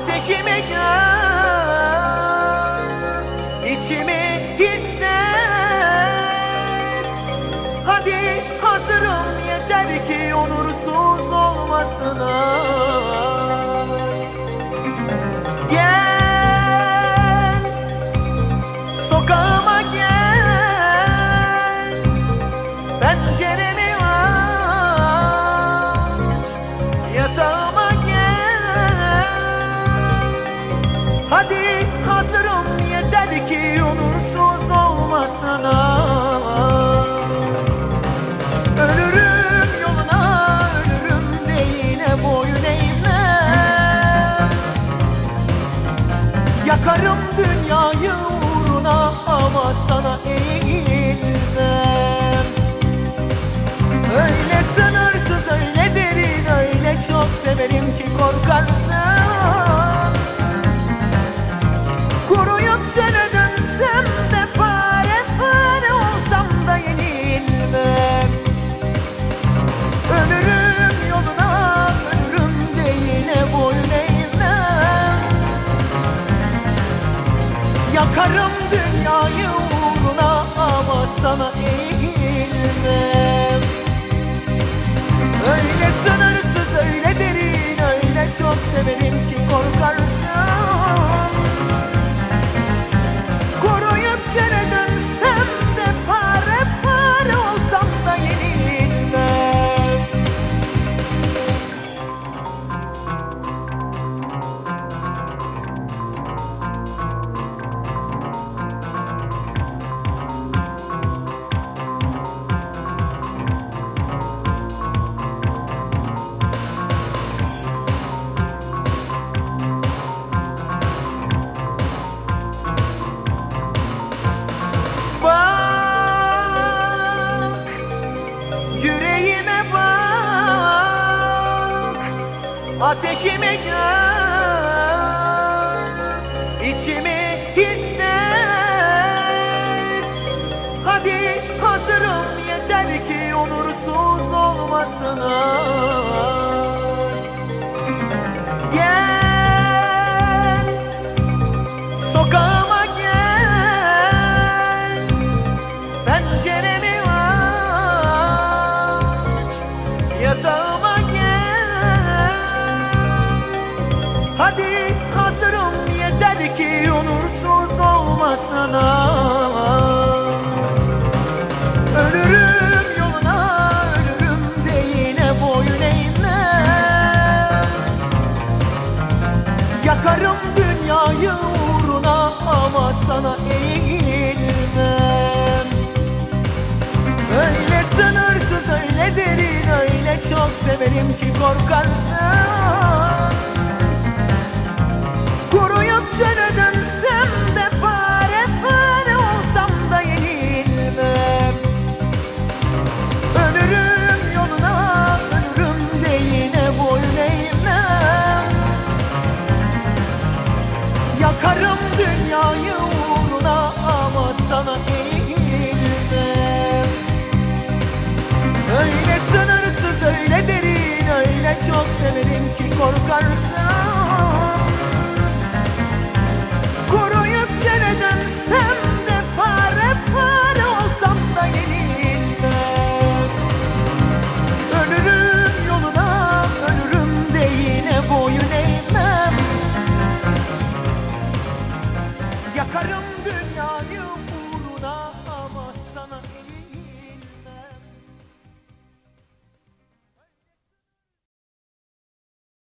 Ateşimi gör, içimi hisset. Hadi hazırım, yeter ki onursuz olmasın aşk. Gel, sokağıma gel, penceremi aç, yatağıma gel. Hadi hazırım, yeter ki onursuz olmasın aşk. Ölürüm yoluna, ölürüm de yine boyun eğmem. Yakarım dünyayı uğruna ama sana eğilmem. Öyle sınırsız, öyle derin, öyle çok severim ki korkarsın. Kuruyup çöle dönsem de pare pare olsam da yenilmem. Ölürüm yoluna, ölürüm de yine boyun eğmem. Yakarım dünyayı uğruna ama sana eğilmem. Öyle sınırsız, öyle derin, öyle çok severim ki korkarsın. Koruyup çere dönsem de pare pare olsam da yenilmem. Bak, yüreğime bak, ateşimi gör, içimi hisset. Hadi hazırım, yeter ki onursuz olmasın aşk. Gel, sokağıma gel, penceremi aç, yatağıma gel. Hadi hazırım, yeter ki onursuz olmasın aşk. Ölürüm yoluna, ölürüm de yine boyun eğmem. Yakarım dünyayı uğruna ama sana eğilmem. Öyle sınırsız, öyle derin, öyle çok severim ki korkarsın. Kuruyup çöle dönsem de pare pare olsam da yenilmem. Ölürüm yoluna, ölürüm de yine boyun eğmem. Yakarım dünyayı uğruna ama sana eğilmem. Öyle sınırsız, öyle derin, öyle çok severim ki korkarsın.